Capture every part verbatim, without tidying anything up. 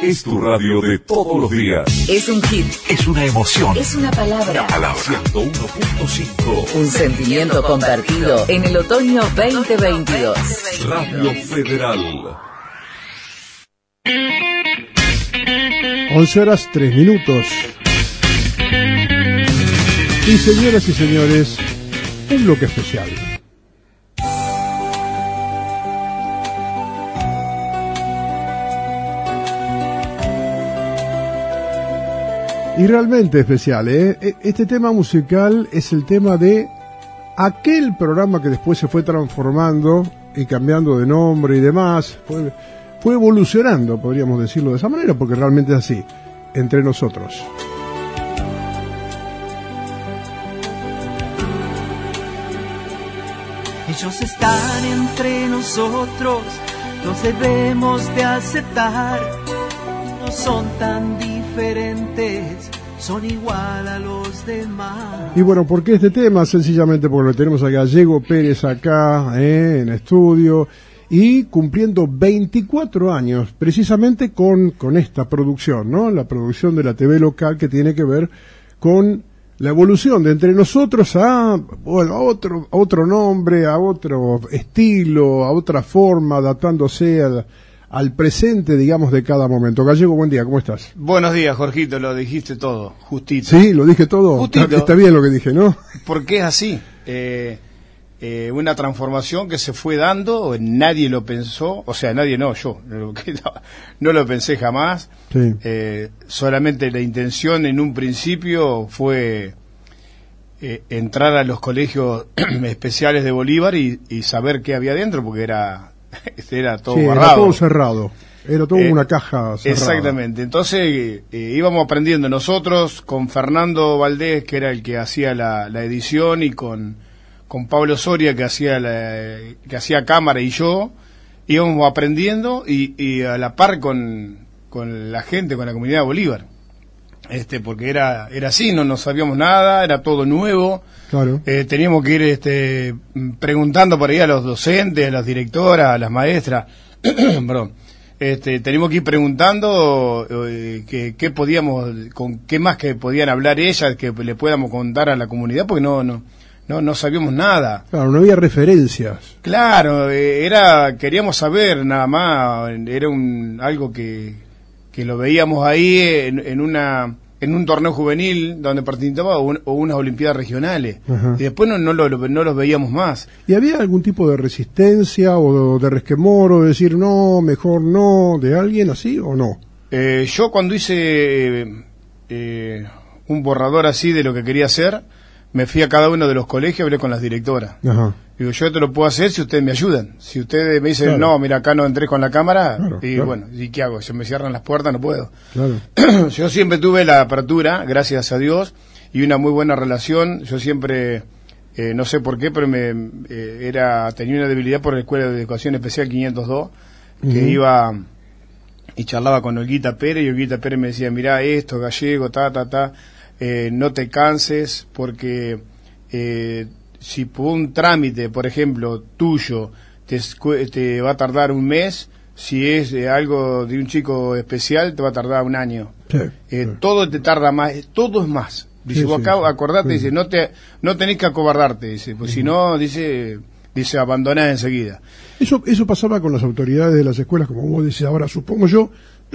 Es tu radio de todos los días. Es un hit. Es una emoción. Es una palabra. Una palabra. ciento uno punto cinco. Un sentimiento compartido en el otoño veinte veintidós. Radio Federal. once horas tres minutos. Y señoras y señores, un bloque especial. Y realmente especial, ¿eh? Este tema musical es el tema de aquel programa que después se fue transformando y cambiando de nombre y demás. Fue, fue evolucionando, podríamos decirlo de esa manera, porque realmente es así, Entre Nosotros. Ellos están entre nosotros, los debemos de aceptar. No son tan diferentes, son igual a los demás. Y bueno, ¿por qué este tema? Sencillamente porque lo tenemos a Gallego Pérez acá, eh, en estudio, y cumpliendo veinticuatro años, precisamente con, con esta producción, ¿no? La producción de la T V local, que tiene que ver con la evolución de Entre Nosotros a, bueno, a otro, a otro nombre, a otro estilo, a otra forma, adaptándose al, al presente, digamos, de cada momento. Gallego, buen día, ¿cómo estás? Buenos días, Jorgito, lo dijiste todo, justito. Sí, lo dije todo. Justito. Está, está bien lo que dije, ¿no? Porque es así. Eh, eh, una transformación que se fue dando, nadie lo pensó, o sea, nadie no, yo, no, no lo pensé jamás. Sí. Eh, solamente la intención en un principio fue eh, entrar a los colegios especiales de Bolívar y, y saber qué había dentro, porque era, era todo sí, barrado. Era todo cerrado. Era todo Eh, una caja cerrada. Exactamente. Entonces eh, íbamos aprendiendo nosotros con Fernando Valdés, que era el que hacía la, la edición, y con, con Pablo Soria, que hacía la, que hacía cámara, y yo íbamos aprendiendo y, y a la par con, con la gente, con la comunidad de Bolívar. Este, porque era era así, no, no sabíamos nada, era todo nuevo. Claro. Eh, teníamos que ir este, preguntando por ahí a los docentes, a las directoras, a las maestras. Perdón. Este, tenemos que ir preguntando eh, que, qué podíamos, con qué más que podían hablar ellas, que le podamos contar a la comunidad, porque no no no no sabíamos nada. Claro, no había referencias. Claro, eh, era queríamos saber nada más, era un algo que, que lo veíamos ahí en, en una en un torneo juvenil donde participaba o, un, o unas olimpiadas regionales. Ajá. Y después no no lo, no los veíamos más. ¿Y había algún tipo de resistencia o de resquemor o de decir no, mejor no, de alguien así o no? Eh, yo cuando hice eh, eh, un borrador así de lo que quería hacer, me fui a cada uno de los colegios, hablé con las directoras. Ajá. Digo, yo te lo puedo hacer si ustedes me ayudan. Si ustedes me dicen, Claro. no, mira, acá no entré con la cámara, Claro, y claro. bueno, ¿y qué hago? Si me cierran las puertas, no puedo. Claro. Yo siempre tuve la apertura, gracias a Dios, y una muy buena relación. Yo siempre, eh, no sé por qué, pero me eh, era tenía una debilidad por la Escuela de Educación Especial quinientos dos, que Ujú. iba y charlaba con Olguita Pérez, y Olguita Pérez me decía, mirá esto, Gallego, ta, ta, ta, eh, no te canses, porque eh, si por un trámite, por ejemplo, tuyo, te, escu- te va a tardar un mes, si es eh, algo de un chico especial, te va a tardar un año. Sí, Eh, sí. todo te tarda más, todo es más. Dice, Sí, vos sí, acá, sí. acordate, Sí. dice, no te no tenés que acobardarte, dice, pues si no, dice, dice, abandonás enseguida. Eso, eso pasaba con las autoridades de las escuelas, como vos decís ahora, supongo yo,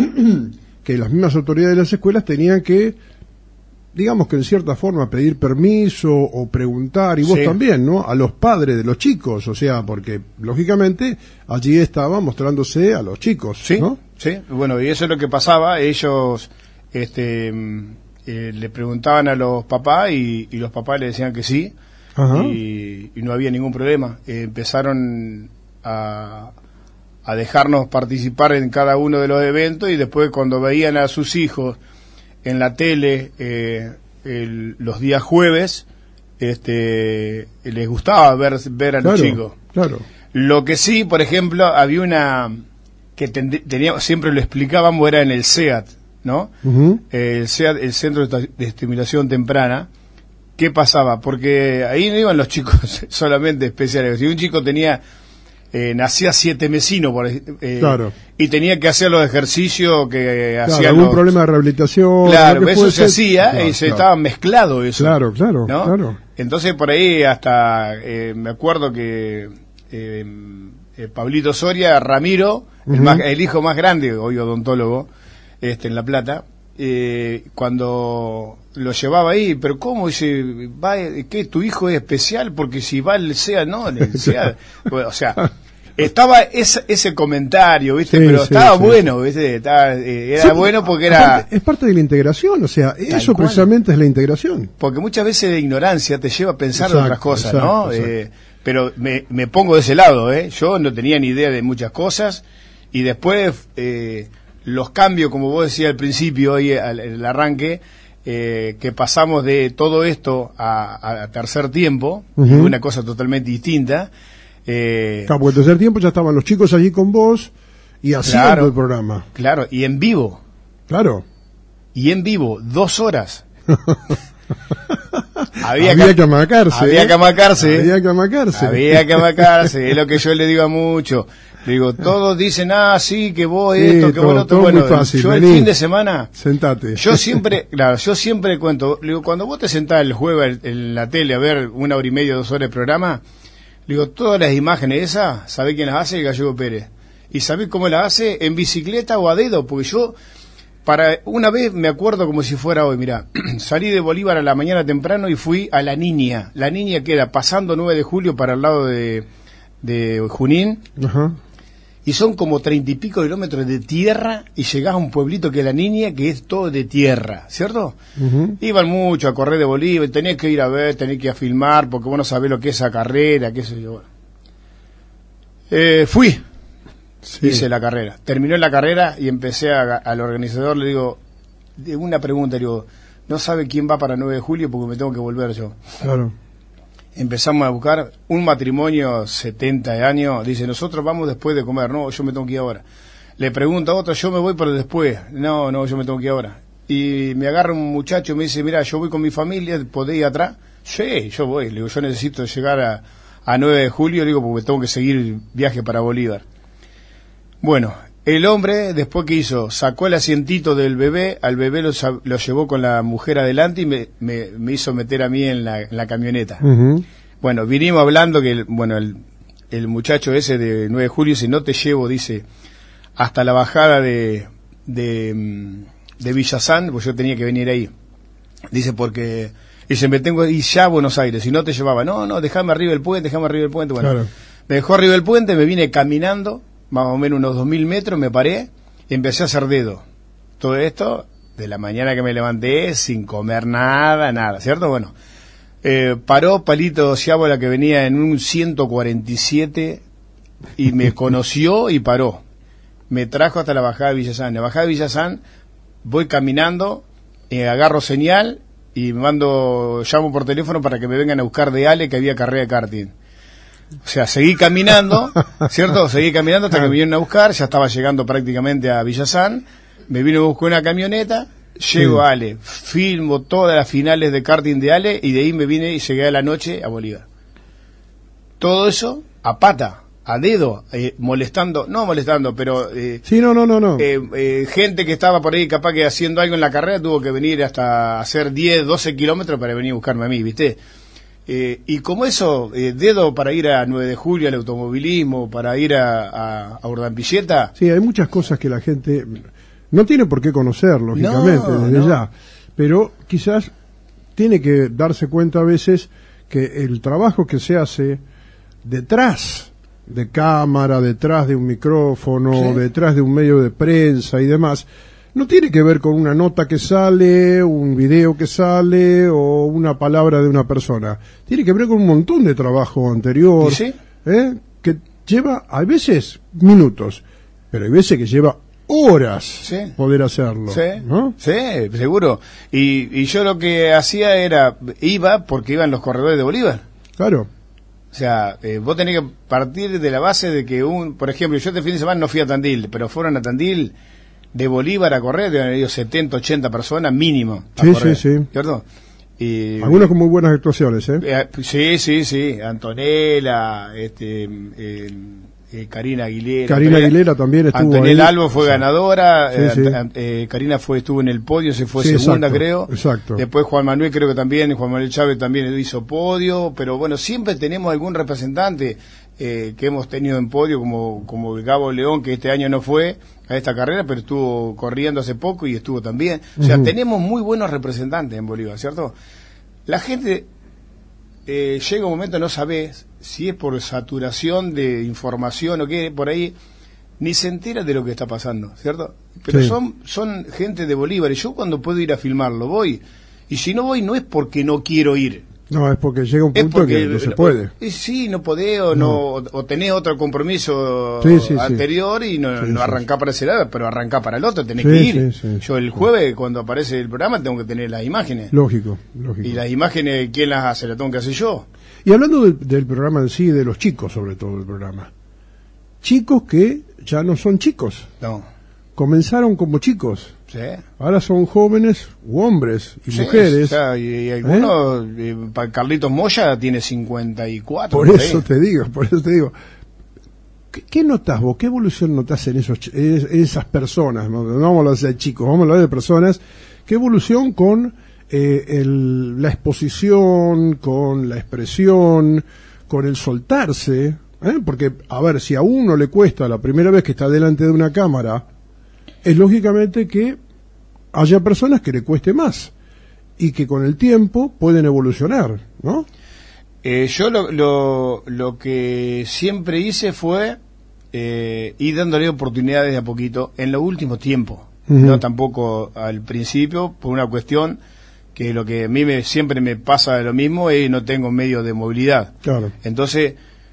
que las mismas autoridades de las escuelas tenían que, digamos que en cierta forma, pedir permiso o preguntar, y vos Sí. también, ¿no? A los padres de los chicos, o sea, porque, lógicamente, allí estaba mostrándose a los chicos, Sí, ¿no? sí, bueno, y eso es lo que pasaba, ellos este mm, eh, le preguntaban a los papás y, y los papás le decían que sí, Ajá. y, y no había ningún problema. Eh, empezaron a, a dejarnos participar en cada uno de los eventos, y después cuando veían a sus hijos en la tele eh, el- los días jueves, este les gustaba ver ver a los Claro, chicos. claro. Lo que sí, por ejemplo, había una que tend- tenía, siempre lo explicábamos, era en el C E A T, ¿no? Ujú. Eh, el C E A T, el Centro de Esta- de Estimulación Temprana. ¿Qué pasaba? Porque ahí no iban los chicos solamente especiales. Si un chico tenía eh, nacía siete mesino, por, eh, claro. y tenía que hacer los ejercicios que claro, hacían algún los... problema de rehabilitación. Claro, eso se ser... hacía claro, y se claro. estaba mezclado eso. Claro, claro, ¿no? claro. Entonces por ahí hasta, eh, me acuerdo que eh, eh, Pablito Soria, Ramiro, uh-huh. el, más, el hijo más grande, hoy odontólogo, este, en La Plata, eh, cuando lo llevaba ahí, pero ¿cómo? Dice, va, ¿qué? ¿Tu hijo es especial? Porque si va el SEA, no, el SEA, o sea... Estaba ese, ese comentario, ¿viste? Sí, pero sí, estaba sí, bueno, ¿viste? Estaba, eh, era sí, bueno porque era... Aparte, es parte de la integración, o sea, eso cual. precisamente es la integración. Porque muchas veces la ignorancia te lleva a pensar exacto, en otras cosas, exacto, ¿no? Eh, pero me, me pongo de ese lado, ¿eh? Yo no tenía ni idea de muchas cosas y después eh, los cambios, como vos decías al principio, hoy al, al arranque, eh, que pasamos de todo esto a, a tercer tiempo, uh-huh. una cosa totalmente distinta. Eh, claro, porque en tercer tiempo ya estaban los chicos allí con vos y haciendo claro, el programa. Claro, y en vivo. Claro. Y en vivo, dos horas. había, había que, que amacarse. Había ¿eh? que amacarse. Había que amacarse. Había que amacarse. Es lo que yo le digo a muchos. Le digo, todos dicen, ah, sí, que vos sí, esto, que todo, vos lo otro. Bueno, muy fácil. Yo Vení, el fin de semana. Sentate. Yo siempre, claro, yo siempre cuento. Le digo, cuando vos te sentás el jueves en la tele a ver una hora y media, dos horas de programa. Le digo, todas las imágenes esas, ¿sabés quién las hace? El Gallego Pérez. ¿Y sabés cómo las hace? ¿En bicicleta o a dedo? Porque yo, para una vez me acuerdo como si fuera hoy, mirá, salí de Bolívar a la mañana temprano y fui a La Niña. La Niña queda pasando nueve de julio para el lado de, de Junín. Ajá. Y son como treinta y pico kilómetros de tierra y llegás a un pueblito que es La Niña, que es todo de tierra, ¿cierto? Uh-huh. Iban mucho a correr de Bolívar, tenés que ir a ver, tenés que ir a filmar, porque vos no sabés lo que es esa carrera, qué sé yo. Eh, fui, sí. Hice la carrera. Terminó la carrera y empecé a, al organizador, le digo, una pregunta, le digo, ¿no sabe quién va para nueve de julio? Porque me tengo que volver yo. Claro. Empezamos a buscar un matrimonio, setenta años, dice, nosotros vamos después de comer, no, yo me tengo que ir ahora. Le pregunto a otro, yo me voy pero después, no, no, yo me tengo que ir ahora. Y me agarra un muchacho y me dice, mira, yo voy con mi familia, ¿podés ir atrás? Sí, yo voy, le digo, yo necesito llegar a, a nueve de julio, le digo, porque tengo que seguir viaje para Bolívar. Bueno, el hombre, después que hizo, sacó el asientito del bebé, al bebé lo, lo llevó con la mujer adelante y me, me, me hizo meter a mí en la, en la camioneta. Uh-huh. Bueno, vinimos hablando que, el, bueno, el, el muchacho ese de nueve de julio dice, no te llevo, dice, hasta la bajada de, de, de Villazán, pues yo tenía que venir ahí. Dice, porque, dice, me tengo que ir ya a Buenos Aires, si no te llevaba, no, no, déjame arriba del puente, déjame arriba del puente. Bueno, claro. Me dejó arriba del puente, me vine caminando, más o menos unos dos mil metros, me paré y empecé a hacer dedo. Todo esto de la mañana que me levanté sin comer nada, nada, ¿cierto? Bueno, eh, paró Palito Ciábola que venía en un ciento cuarenta y siete y me conoció y paró. Me trajo hasta la bajada de Villazán. En la bajada de Villazán voy caminando, eh, agarro señal y mando, llamo por teléfono para que me vengan a buscar de Ale que había carrera de karting. O sea, seguí caminando, ¿cierto? Seguí caminando hasta que me vinieron a buscar, ya estaba llegando prácticamente a Villazán, me vino a buscar una camioneta, llego sí. a Ale, filmo todas las finales de karting de Ale y de ahí me vine y llegué a la noche a Bolívar. Todo eso a pata, a dedo, eh, molestando, no molestando, pero... Eh, sí, no, no, no, no. Eh, eh, gente que estaba por ahí capaz que haciendo algo en la carrera tuvo que venir hasta hacer diez, doce kilómetros para venir a buscarme a mí, ¿viste? Eh, y como eso, eh, dedo para ir a nueve de julio, al automovilismo, para ir a, a, a Urdampilleta. Sí, hay muchas cosas que la gente no tiene por qué conocer, lógicamente, no, desde no. ya. Pero quizás tiene que darse cuenta a veces que el trabajo que se hace detrás de cámara, detrás de un micrófono, ¿sí? detrás de un medio de prensa y demás, no tiene que ver con una nota que sale, un video que sale o una palabra de una persona. Tiene que ver con un montón de trabajo anterior, ¿sí? ¿eh? que lleva, a veces, minutos, pero hay veces que lleva horas sí. poder hacerlo. Sí, ¿no? sí, seguro. Y, y yo lo que hacía era, iba porque iban los corredores de Bolívar. Claro. O sea, eh, vos tenés que partir de la base de que un, por ejemplo, yo este fin de semana no fui a Tandil, pero fueron a Tandil de Bolívar a correr, deben haber ido setenta, ochenta personas mínimo a sí, correr, sí, sí. ¿cierto? Y, algunos con muy buenas actuaciones, ¿eh? eh sí, sí, sí, Antonella, este, eh, eh, Karina Aguilera. Karina Aguilera también estuvo Antonella ahí. Albo fue sí. ganadora, sí, eh, sí. Eh, Karina fue estuvo en el podio, se fue sí, segunda exacto, creo. Exacto. Después Juan Manuel creo que también, Juan Manuel Chávez también hizo podio, pero bueno, siempre tenemos algún representante eh, que hemos tenido en podio, como, como el Gabo León, que este año no fue a esta carrera, pero estuvo corriendo hace poco y estuvo también. O sea, uh-huh. tenemos muy buenos representantes en Bolívar, ¿cierto? La gente... Eh, llega un momento, no sabes si es por saturación de información o qué, por ahí ni se entera de lo que está pasando, ¿cierto? Pero sí. son son gente de Bolívar, y yo cuando puedo ir a filmarlo voy, y si no voy no es porque no quiero ir. No, es porque llega un punto porque, que no se puede. Eh, sí, no podés o, no. no, o tenés otro compromiso sí, sí, anterior sí. y no, sí, no sí, arrancá sí. para ese lado, pero arrancá para el otro, tenés sí, que ir. Sí, sí, yo el jueves, cuando aparece el programa, tengo que tener las imágenes. Lógico, lógico. Y las imágenes, ¿quién las hace? Las tengo que hacer yo. Y hablando del, del programa en sí, de los chicos sobre todo del programa. Chicos que ya no son chicos. No. Comenzaron como chicos. Sí. Ahora son jóvenes u hombres y sí, mujeres. O sea, y, y algunos, ¿Eh? eh, Carlitos Moya tiene cincuenta y cuatro. Por eso te digo, por eso te digo. ¿Qué, qué notas vos? ¿Qué evolución notas en esos en esas personas? No, no vamos a hablar de chicos, vamos a hablar de personas. ¿Qué evolución con eh, el, la exposición, con la expresión, con el soltarse? ¿Eh? Porque, a ver, si a uno le cuesta la primera vez que está delante de una cámara, es lógicamente que haya personas que le cueste más y que con el tiempo pueden evolucionar, ¿no? Eh, yo lo, lo, lo que siempre hice fue eh, ir dándole oportunidades de a poquito en los últimos tiempos, uh-huh. no tampoco al principio, por una cuestión que lo que a mí me, siempre me pasa lo mismo es que no tengo medios de movilidad. Claro. Entonces,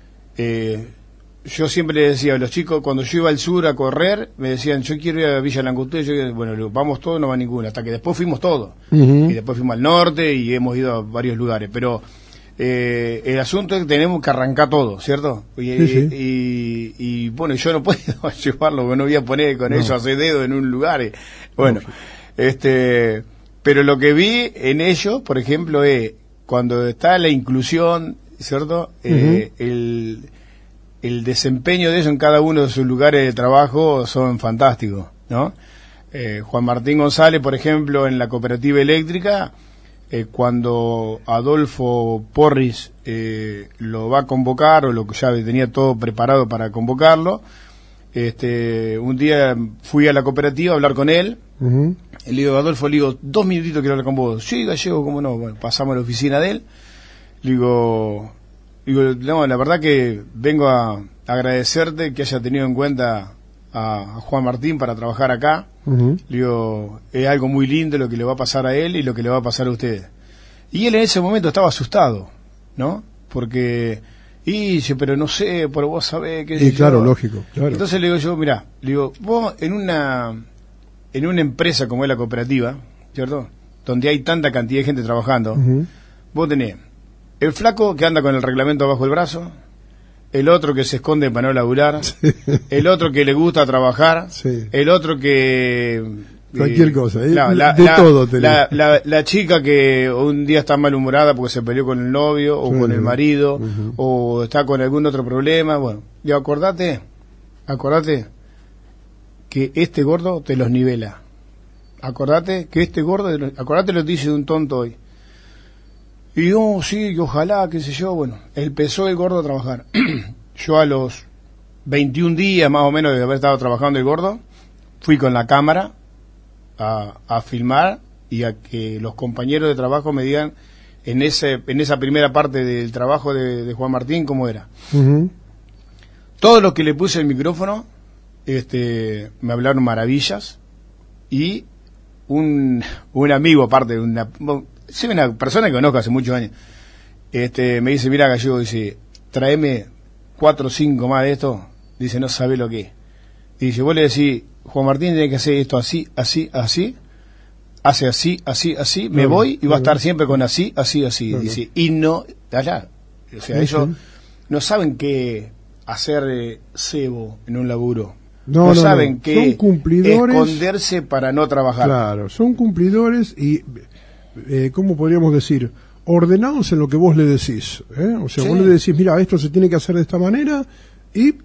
eh, yo siempre le decía a los chicos, cuando yo iba al sur a correr, me decían, yo quiero ir a Villa Langostura, y yo, bueno, vamos todos, no va ninguno, hasta que después fuimos todos, uh-huh. y después fuimos al norte y hemos ido a varios lugares, pero eh, el asunto es que tenemos que arrancar todo, ¿cierto? Y, sí, sí. y, y bueno, yo no puedo llevarlo, porque no voy a poner con no. ellos a hacer dedo en un lugar, y, bueno, no. este, pero lo que vi en ellos, por ejemplo, es cuando está la inclusión, ¿cierto? Uh-huh. Eh, el el desempeño de ellos en cada uno de sus lugares de trabajo son fantásticos, ¿no? Eh, Juan Martín González, por ejemplo, en la cooperativa eléctrica, eh, cuando Adolfo Porris eh, lo va a convocar, o lo que ya tenía todo preparado para convocarlo, este, un día fui a la cooperativa a hablar con él, uh-huh. y le digo, Adolfo, le digo, dos minutitos quiero hablar con vos. Sí, Gallego, cómo no. Bueno, pasamos a la oficina de él, le digo... Digo, no, la verdad que vengo a agradecerte que haya tenido en cuenta a, a Juan Martín para trabajar acá. Uh-huh. Digo, es algo muy lindo lo que le va a pasar a él y lo que le va a pasar a ustedes. Y él en ese momento estaba asustado, ¿no? Porque, y dice, pero no sé, pero vos sabés que... Sí, claro, lógico, claro. Entonces le digo yo, mirá, le digo, vos en una, en una empresa como es la cooperativa, ¿cierto? Donde hay tanta cantidad de gente trabajando, uh-huh. vos tenés el flaco que anda con el reglamento bajo el brazo, el otro que se esconde para no laburar, sí. el otro que le gusta trabajar, sí. el otro que... Cualquier eh, cosa, ¿eh? la, la, de la, todo. La, la, la chica que un día está malhumorada porque se peleó con el novio o sí, con el marido, uh-huh. o está con algún otro problema. Bueno, y acordate, acordate que este gordo te los nivela. Acordate que este gordo, acordate lo que dice de un tonto hoy. Y yo, oh, sí, ojalá, qué sé yo, bueno, empezó el gordo a trabajar. Yo a los veintiún días más o menos de haber estado trabajando el gordo, fui con la cámara a, a filmar y a que los compañeros de trabajo me digan en ese en esa primera parte del trabajo de, de Juan Martín cómo era. Uh-huh. Todos los que le puse el micrófono este, me hablaron maravillas, y un, un amigo aparte, una... Sí, una persona que conozco hace muchos años, este, me dice, mira Gallego, dice, tráeme cuatro o cinco más de esto, dice, no sabe lo que es. Dice, vos le decís, Juan Martín tiene que hacer esto así, así, así, hace así, así, así, me no, voy y no, va a estar no. siempre con así, así, así, no, dice, y no, allá, o sea, sí, ellos sí. no saben qué hacer eh, cebo en un laburo. No, no, no saben qué esconderse para no trabajar. Claro, son cumplidores y... Eh, ¿cómo podríamos decir? Ordenados en lo que vos le decís, ¿eh? O sea, sí. vos le decís, mira, esto se tiene que hacer de esta manera, y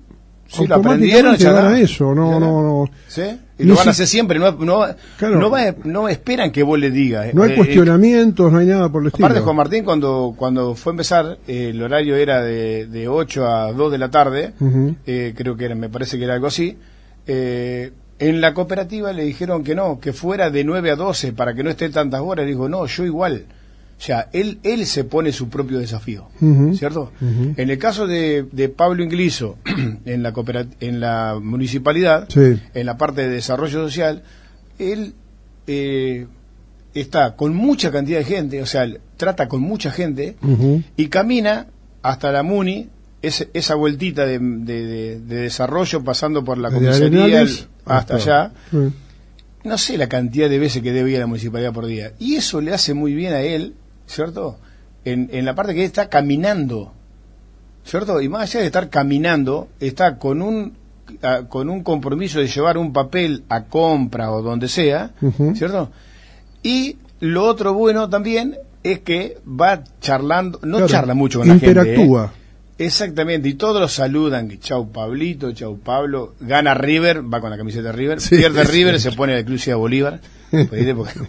Sí, lo aprendieron, automáticamente ya van está. a eso, no, Ya no, no. ¿Sí? Y, Y lo si- van a hacer siempre, no, no, Claro. no, va- no esperan que vos le digas. No hay Eh, cuestionamientos, no hay nada por el estilo. Aparte, Juan Martín, cuando cuando fue a empezar, eh, el horario era de, de ocho a dos de la tarde, Ujú. eh, creo que era, me parece que era algo así. Eh, en la cooperativa le dijeron que no, que fuera de nueve a doce para que no esté tantas horas. Dijo, no, yo igual. O sea, él él se pone su propio desafío, Ujú. ¿cierto? Ujú. En el caso de, de Pablo Ingliso, en la cooperat- en la municipalidad, Sí. en la parte de desarrollo social, él eh, está con mucha cantidad de gente, o sea, trata con mucha gente Ujú. y camina hasta la Muni, ese- esa vueltita de, de- de- de desarrollo pasando por la Desde comisaría Arenales el- hasta allá. Sí. No sé la cantidad de veces que debe ir a la municipalidad por día. Y eso le hace muy bien a él, ¿cierto? En, en la parte que él está caminando, ¿cierto? Y más allá de estar caminando, está con un a- con un compromiso de llevar un papel a compra o donde sea, Ujú. ¿cierto? Y lo otro bueno también es que va charlando, no Claro, charla mucho con la gente. interactúa. ¿eh? Exactamente, y todos lo saludan, que chau Pablito, chau Pablo, gana River, va con la camiseta de River, Sí, pierde sí. River, se pone la exclusiva Bolívar, ¿viste? Porque-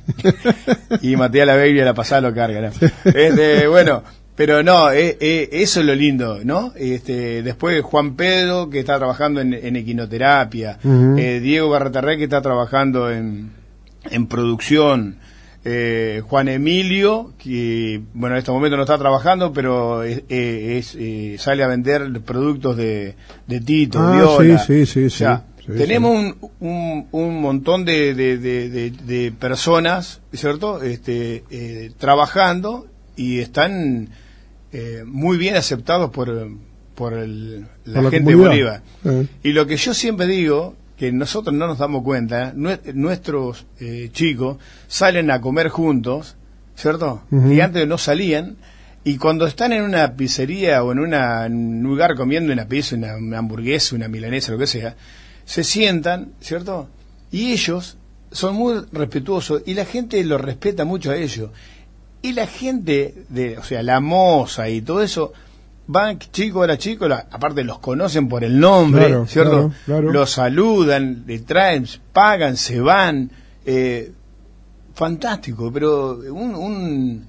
y Matías la Baby a la pasada lo carga, ¿no? Este, bueno, pero no, eh, eh, eso es lo lindo, ¿no? Este, después Juan Pedro, que está trabajando en, en equinoterapia, Ujú. eh, Diego Garratarré, que está trabajando en, en producción, eh, Juan Emilio, que bueno, en este momento no está trabajando, pero es, eh, es, eh, sale a vender productos de, de Tito, Ah, Viola. sí, sí, sí, O sea, sí, sí, tenemos Un, un, un montón de, de, de, de- de personas, ¿cierto? Este, eh, trabajando y están eh, muy bien aceptados por, por el- la Por la gente de comunidad. Bolívar. Eh. Y lo que yo siempre digo, que nosotros no nos damos cuenta, nue- nuestros eh, chicos salen a comer juntos, ¿cierto? Ujú. Y antes no salían, y cuando están en una pizzería o en, una- en un lugar comiendo una pizza, una, una hamburguesa, una milanesa, lo que sea, se sientan, ¿cierto? Y ellos son muy respetuosos y la gente los respeta mucho a ellos. Y la gente, de, o sea, la moza y todo eso, van chicos, ahora chicos, la- aparte los conocen por el nombre, Claro, ¿cierto? claro, claro. Los saludan, le traen, pagan, se van. Eh, fantástico, pero un, un,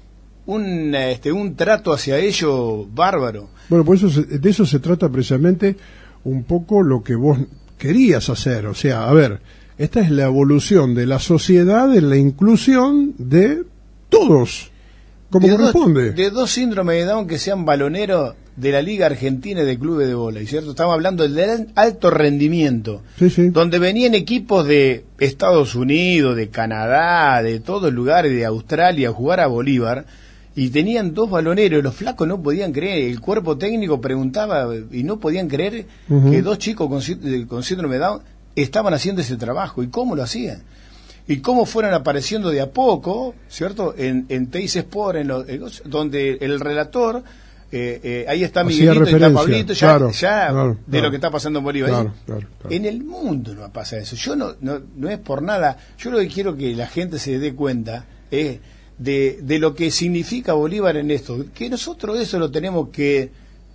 un, este, un trato hacia ellos bárbaro. Bueno, pues eso se- de eso se trata precisamente un poco lo que vos querías hacer. O sea, a ver, esta es la evolución de la sociedad en la inclusión de todos, como de corresponde. Dos, de dos síndromes de Down que sean baloneros de la Liga Argentina de Clubes de Bola, ¿cierto? Estamos hablando del alto rendimiento, Sí, sí. donde venían equipos de Estados Unidos, de Canadá, de todos lugares, de Australia, a jugar a Bolívar, y tenían dos baloneros, los flacos no podían creer, el cuerpo técnico preguntaba y no podían creer Ujú. que dos chicos con, sí- con síndrome de Down estaban haciendo ese trabajo, y cómo lo hacían. Y cómo fueron apareciendo de a poco, ¿cierto? En, en Teis Sport, en los, en los- donde el relator, eh, eh, ahí está Hacía Miguelito y está referencia, Pablito, ya, claro, ya claro, de claro. lo que está pasando en Bolívar. Claro, Ahí, claro, claro. En el mundo no pasa eso. Yo no, no, no es por nada. Yo lo que quiero que la gente se dé cuenta es de, de lo que significa Bolívar en esto. Que nosotros eso lo tenemos que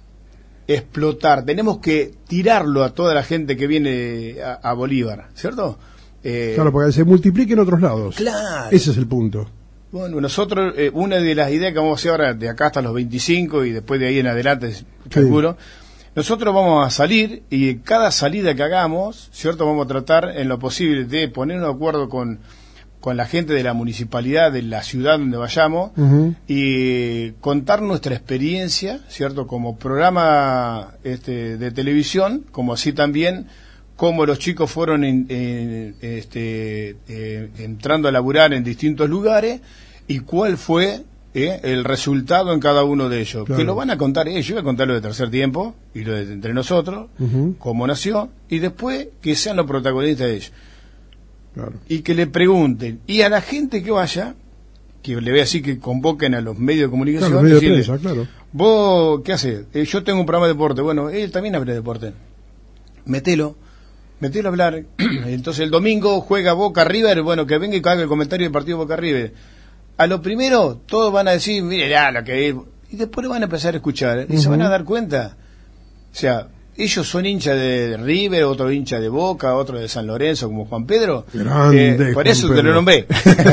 explotar, tenemos que tirarlo a toda la gente que viene a, a Bolívar, ¿cierto? Eh, Claro, porque se multiplica en otros lados. Claro. Ese es el punto. Bueno, nosotros, eh, una de las ideas que vamos a hacer ahora, de acá hasta los veinticinco y después de ahí en adelante, calculo, nosotros vamos a salir y cada salida que hagamos, ¿cierto? Vamos a tratar en lo posible de ponernos de acuerdo con, con la gente de la municipalidad, de la ciudad donde vayamos, Ujú. y contar nuestra experiencia, ¿cierto? Como programa este, de televisión, como así también cómo los chicos fueron en- en- este, eh, entrando a laburar en distintos lugares y cuál fue eh, el resultado en cada uno de ellos. Claro. Que lo van a contar ellos, yo voy a contar lo de Tercer Tiempo y lo de Entre Nosotros, Ujú. cómo nació, y después que sean los protagonistas de ellos. Claro. Y que le pregunten, y a la gente que vaya, que le voy a decir que convoquen a los medios de comunicación, Claro, medio de decirle, prensa, claro. vos, ¿qué haces? Eh, yo tengo un programa de deporte, bueno, él también habla de deporte. Metelo, metelo a hablar. Entonces el domingo juega Boca River, bueno, que venga y haga el comentario del partido Boca River. A lo primero, todos van a decir, mire, ya, lo que es. Y después lo van a empezar a escuchar, y se Ujú. van a dar cuenta. O sea, ellos son hinchas de River, otro hincha de Boca, otro de San Lorenzo, como Juan Pedro. Grande, Eh, por Juan eso te Pedro. lo nombré.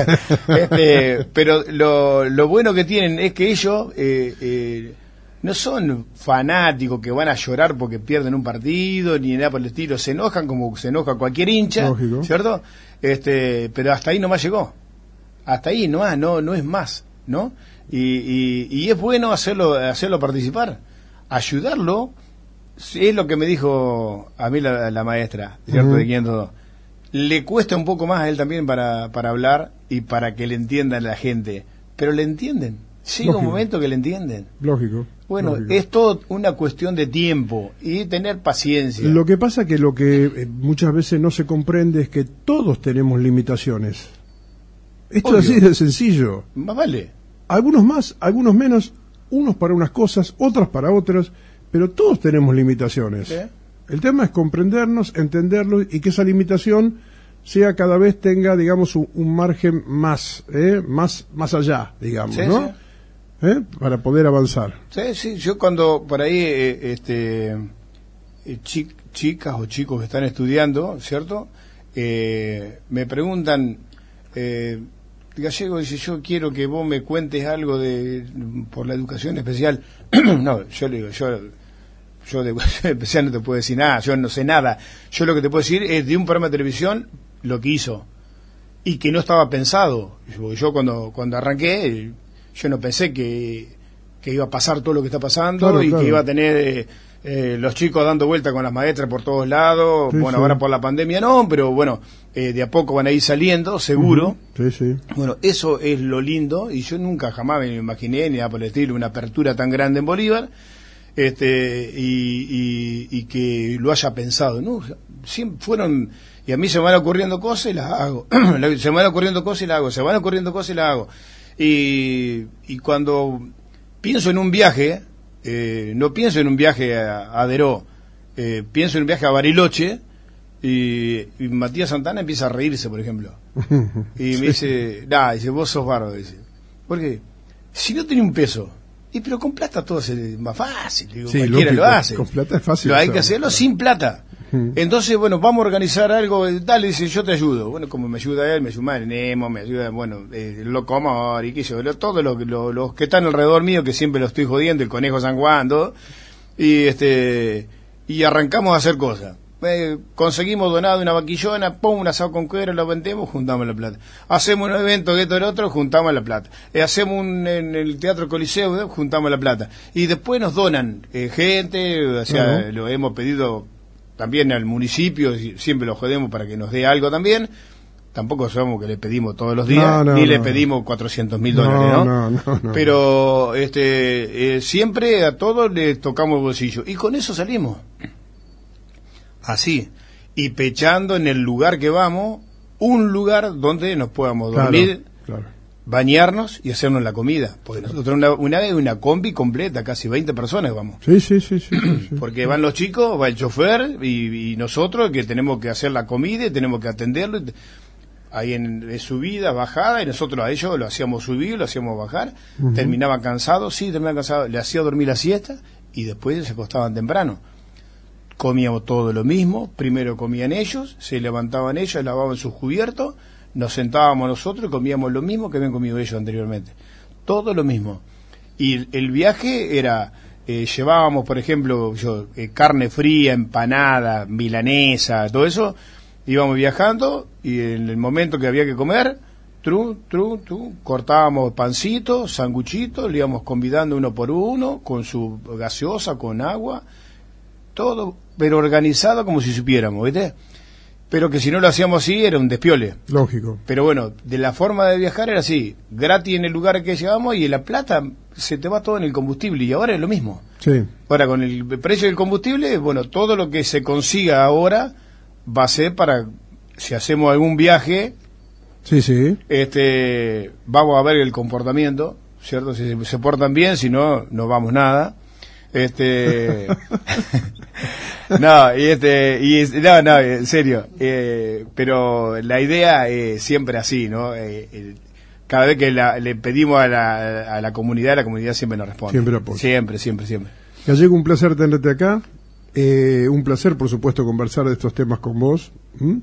este, pero lo, lo bueno que tienen es que ellos eh, eh, no son fanáticos que van a llorar porque pierden un partido, ni nada por el estilo. Se enojan como se enoja cualquier hincha, Lógico. ¿cierto? Este, pero hasta ahí nomás llegó. Hasta ahí nomás, no, no es más, ¿no? Y, y, y es bueno hacerlo, hacerlo participar, ayudarlo. Es lo que me dijo a mí la, la maestra, ¿cierto? Uh-huh. De quinientos dos. Le cuesta un poco más a él también para, para hablar y para que le entiendan la gente, pero le entienden. Llega Lógico. un momento que le entienden. Lógico. Bueno, lógico. es todo una cuestión de tiempo y tener paciencia. Lo que pasa que lo que eh, muchas veces no se comprende es que todos tenemos limitaciones. Esto Obvio. es así de sencillo. Más vale. Algunos más, algunos menos, unos para unas cosas, otras para otras, pero todos tenemos limitaciones. ¿Sí? El tema es comprendernos, entenderlo y que esa limitación sea cada vez tenga, digamos, un, un margen más, ¿eh? más, más allá, digamos, Sí, ¿no? sí. ¿Eh? Para poder avanzar. Sí, sí, yo cuando por ahí, eh, este, eh, chi- chicas o chicos que están estudiando, ¿cierto? Eh, me preguntan, eh, Gallego dice, yo quiero que vos me cuentes algo de por la educación especial. No, yo le digo, yo, yo de educación especial no te puedo decir nada, yo no sé nada. Yo lo que te puedo decir es de un programa de televisión lo que hizo y que no estaba pensado. Yo, yo cuando cuando arranqué, yo no pensé que, que iba a pasar todo lo que está pasando. Claro, y claro. que iba a tener eh, eh, los chicos dando vuelta con las maestras por todos lados. Sí, bueno, sí. ahora por la pandemia no, pero bueno, eh, de a poco van a ir saliendo, seguro. Sí, sí. Bueno, eso es lo lindo, y yo nunca jamás me imaginé, ni nada por el estilo, una apertura tan grande en Bolívar, este y, y, y que lo haya pensado, ¿no? Siempre fueron, y a mí se me van ocurriendo cosas y las hago, se me van ocurriendo cosas y las hago, se me van ocurriendo cosas y las hago. Y, y cuando pienso en un viaje, eh, no pienso en un viaje a, a Deró, eh, pienso en un viaje a Bariloche, y, y Matías Santana empieza a reírse, por ejemplo. Y me dice, nah, dice, vos sos bárbaro, dice. Porque si no tenía un peso, y pero con plata todo es más fácil, digo, Sí, cualquiera lógico, lo hace. con plata es fácil Lo hay que hacerlo. hacerlo sin plata. Ujú. Entonces, bueno, vamos a organizar algo, eh, dale, dice, yo te ayudo. Bueno, como me ayuda él, me ayuda Nemo, me ayuda, bueno, eh, el Loco Amor y qué sé yo, lo- todos los lo, los que están alrededor mío, que siempre los estoy jodiendo, el Conejo San Juan, todo, y este, y arrancamos a hacer cosas. Eh, conseguimos donado una vaquillona, pum, un asado con cuero, lo vendemos, juntamos la plata. Hacemos un evento que esto y lo otro, juntamos la plata. Eh, hacemos un en el Teatro Coliseo, eh, juntamos la plata. Y después nos donan eh, gente, o sea, Ajá. lo hemos pedido también al municipio, y siempre lo jodemos para que nos dé algo también. Tampoco sabemos que le pedimos todos los días, No, no, ni no. le pedimos cuatrocientos mil No, dólares, ¿no? no, no, no. Pero este, eh, siempre a todos les tocamos el bolsillo. Y con eso salimos. Así. Y pechando en el lugar que vamos, un lugar donde nos podamos Claro, dormir, claro. bañarnos y hacernos la comida. Porque nosotros una, una vez una combi completa, casi veinte personas vamos. Sí, sí, sí, sí, sí, sí. Porque van los chicos, va el chofer y, y nosotros que tenemos que hacer la comida y tenemos que atenderlo. Ahí en, en subida, bajada, y nosotros a ellos lo hacíamos subir, lo hacíamos bajar. Ujú. Terminaban cansados, sí, terminaban cansados. Le hacía dormir la siesta y después se acostaban temprano. Comíamos todo lo mismo. Primero comían ellos, se levantaban ellos, lavaban sus cubiertos, nos sentábamos nosotros y comíamos lo mismo que habían comido ellos anteriormente. Todo lo mismo. Y el, el viaje era, eh, llevábamos, por ejemplo, yo, eh, carne fría, empanada, milanesa, todo eso. Íbamos viajando y en el momento que había que comer, tru, tru, tru, cortábamos pancito, sanguchito, le íbamos convidando uno por uno, con su gaseosa, con agua, todo, pero organizado como si supiéramos, ¿viste? Pero que si no lo hacíamos así era un despiole. Lógico. Pero bueno, de la forma de viajar era así, gratis en el lugar que llegamos y en la plata se te va todo en el combustible y ahora es lo mismo. Sí. Ahora con el precio del combustible, bueno, todo lo que se consiga ahora va a ser para, si hacemos algún viaje, Sí, sí. este, vamos a ver el comportamiento, ¿cierto? Si se, se portan bien, si no, no vamos nada. Este, no, y este, y es- no, no, en serio, eh, pero la idea es siempre así, ¿no? Eh, el- cada vez que la- le pedimos a la, a la comunidad, la comunidad siempre nos responde. Siempre apoya. Siempre, siempre, siempre. Gallego, un placer tenerte acá. Eh, un placer, por supuesto, conversar de estos temas con vos. ¿Mm?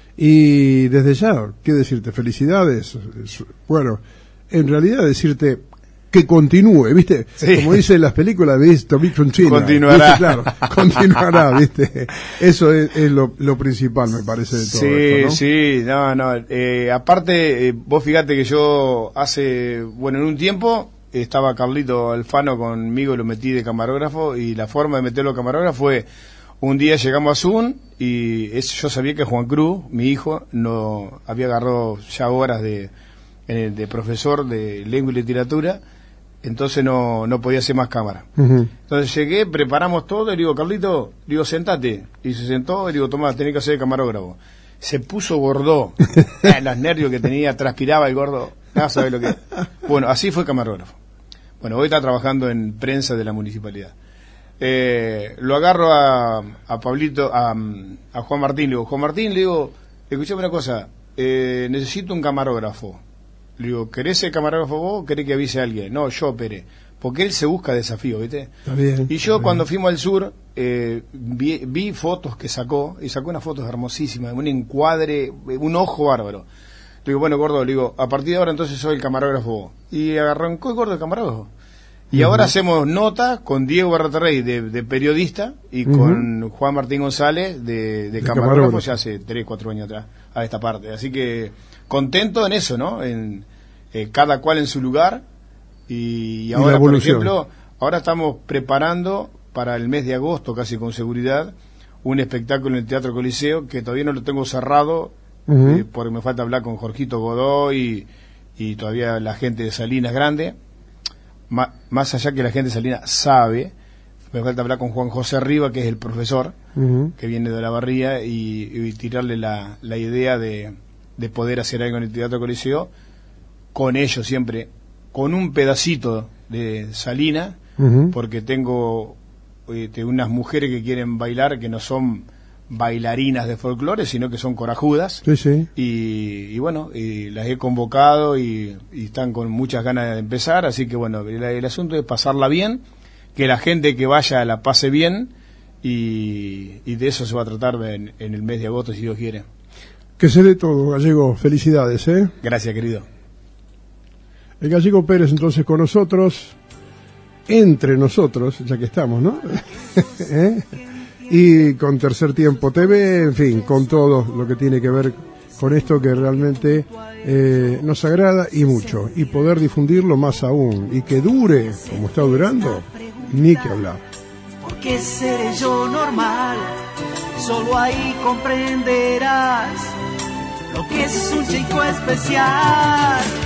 Y desde ya, ¿qué decirte? Felicidades. Bueno, en realidad decirte que continúe, ¿viste? Sí. Como dicen las películas, ¿viste? Continuará. ¿Viste? Claro, continuará, ¿viste? Eso es, es lo, lo principal, me parece, de todo sí, esto, ¿no? Sí, no, no. Eh, aparte, eh, vos fíjate que yo hace, bueno, en un tiempo estaba Carlito Alfano conmigo, lo metí de camarógrafo, y la forma de meterlo camarógrafo fue, un día llegamos a Zoom, y es, yo sabía que Juan Cruz, mi hijo, no había agarrado ya horas de, de profesor de lengua y literatura, entonces no, no podía hacer más cámara. Uh-huh. Entonces llegué, preparamos todo, y le digo, Carlito, digo, sentate. Y se sentó, y digo, Tomás, tenés que hacer de camarógrafo. Se puso gordo, eh, los nervios que tenía, transpiraba el gordo, nada, sabés lo que. Bueno, así fue camarógrafo. Bueno, hoy está trabajando en prensa de la municipalidad. Eh, lo agarro a, a Pablito, a, a Juan Martín, le digo, Juan Martín, le digo, escuchame una cosa, eh, necesito un camarógrafo. Le digo, ¿querés ser camarógrafo vos o querés que avise a alguien? No, yo, Pere. Porque él se busca desafío, ¿viste? Está bien, y yo está cuando bien. fuimos al sur, eh, vi, vi fotos que sacó, y sacó unas fotos hermosísimas, un encuadre, un ojo bárbaro. Le digo, bueno, gordo, le digo, a partir de ahora entonces soy el camarógrafo vos. Y arrancó el gordo de camarógrafo. Y uh-huh. ahora hacemos nota con Diego Barraterrey de, de periodista y uh-huh. con Juan Martín González de, de, de camarógrafo, camarógrafo ya hace tres, cuatro años atrás a esta parte. Así que contento en eso, ¿no? En eh, cada cual en su lugar. Y, y ahora, por ejemplo, ahora estamos preparando para el mes de agosto, casi con seguridad, un espectáculo en el Teatro Coliseo que todavía no lo tengo cerrado, uh-huh. eh, porque me falta hablar con Jorgito Godoy y, y todavía la gente de Salinas Grande. Ma, más allá que la gente de Salinas sabe, me falta hablar con Juan José Riva, que es el profesor, uh-huh. que viene de la Barría, y, y tirarle la, la idea de, de poder hacer algo en el Teatro Coliseo, con ellos siempre, con un pedacito de Salinas, uh-huh. porque tengo eh, unas mujeres que quieren bailar, que no son bailarinas de folclore, sino que son corajudas, sí, sí. Y, y bueno, y las he convocado y, y están con muchas ganas de empezar, así que bueno, el, el asunto es pasarla bien, que la gente que vaya la pase bien, y, y de eso se va a tratar en, en el mes de agosto, si Dios quiere. Que se dé todo, Gallego, felicidades, ¿eh? Gracias, querido. El Gallego Pérez entonces con nosotros, entre nosotros, ya que estamos, ¿no? ¿Eh? Y con Tercer Tiempo T V, en fin, con todo lo que tiene que ver con esto que realmente eh, nos agrada y mucho, y poder difundirlo más aún, y que dure como está durando, ni que hablar. ¿Por qué seré yo normal? Solo ahí comprenderás lo que es un chico especial.